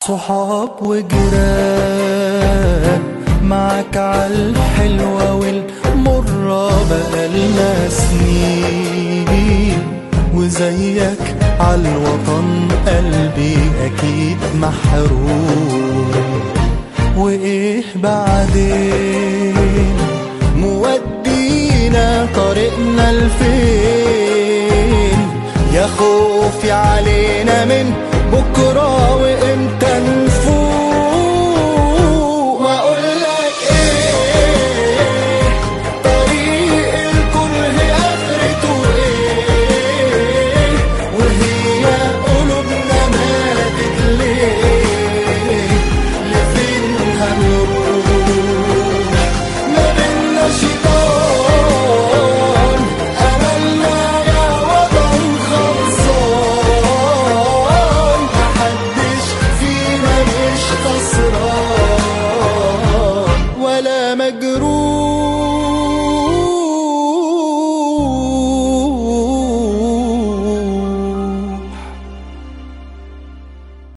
صحاب وجيران معاك عالحلوة والمرة بقالنا سنين، وزيك عالوطن قلبي أكيد محروم. وإيه بعدين مودينا طريقنا لفين؟ يا خوفي علينا من بكرة وإمتى نفوق. وأقولك إيه طريق الكره آخرته إيه؟ وهي قلوبنا ماتت ليه؟ لفين هنروح؟ ما بينا شيطان أملنا يا وطن خلصان، محدش فينا مش خسران ولا مجروح.